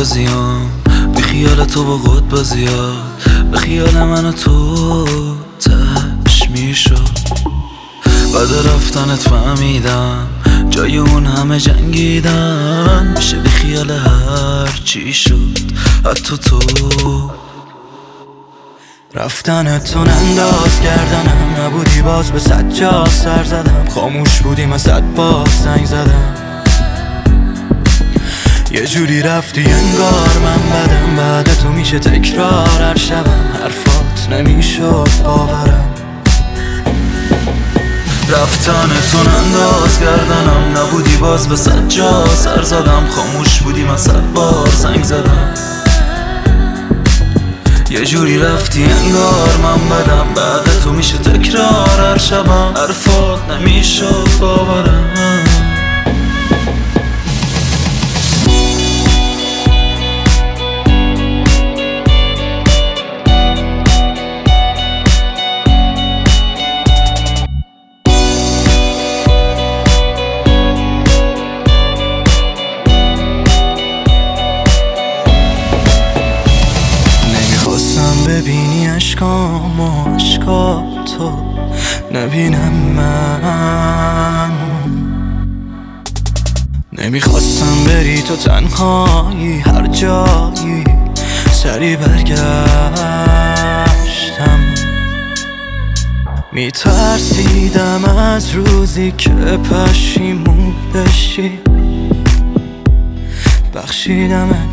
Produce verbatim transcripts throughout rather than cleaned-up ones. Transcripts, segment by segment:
بازیام، بی خیال تو با خود بازیات، به خیال من و تو تش میشد. بعد رفتنت فهمیدم جای اون همه جنگیدن میشه بی خیال هر چی شد، حتی تو. رفتنت تو انداز کردنم، نبودی باز به صد جا سر زدم، خاموش بودی من صد بار زنگ زدم. یه جوری رفتی انگار من بدم، بعد تو میشه تکرار هر شبم، حرفات نمیشد باورم. رفتن تو انداز کردنم، نبودی باز به صد جا سر زدم، خاموش بودی من صد بار زنگ زدم. یه جوری رفتی انگار من بدم، بعد تو میشه تکرار هر شبم، حرفات نمیشد باورم. ببینی عشقام و عشقاتو نبینم من، نمیخواستم بری تو تنهایی هر جایی، سری برگشتم. میترسیدم از روزی که پشیمون بشی، بخشیدمت.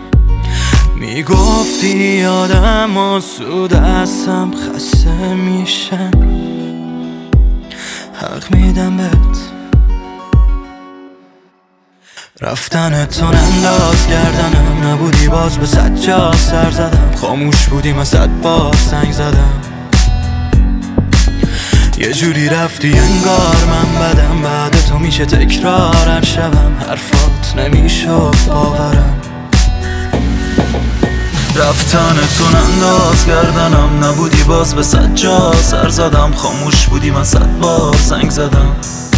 میگفتی آدم آسود هستم، خسته میشن، حق میدم بهت. رفتن تو انداز کردنم، نبودی باز به صد جا سر زدم، خاموش بودی من صد بار زنگ زدم. یه جوری رفتی انگار من بدم، بعد تو میشه تکرار هر شبم، حرفات نمیشد باورم. رفتن تو انداز کردنم، نبودی باز به صد جا سر زدم، خاموش بودی من صد بار زنگ زدم.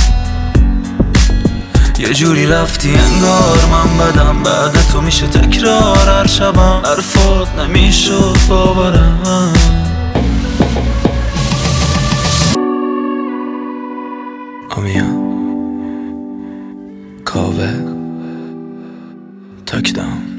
یه جوری رفتی انگار من بدم، بعد تو میشه تکرار هر شبم، حرفات نمیشد باورم. آمیا کاوه تاکداون.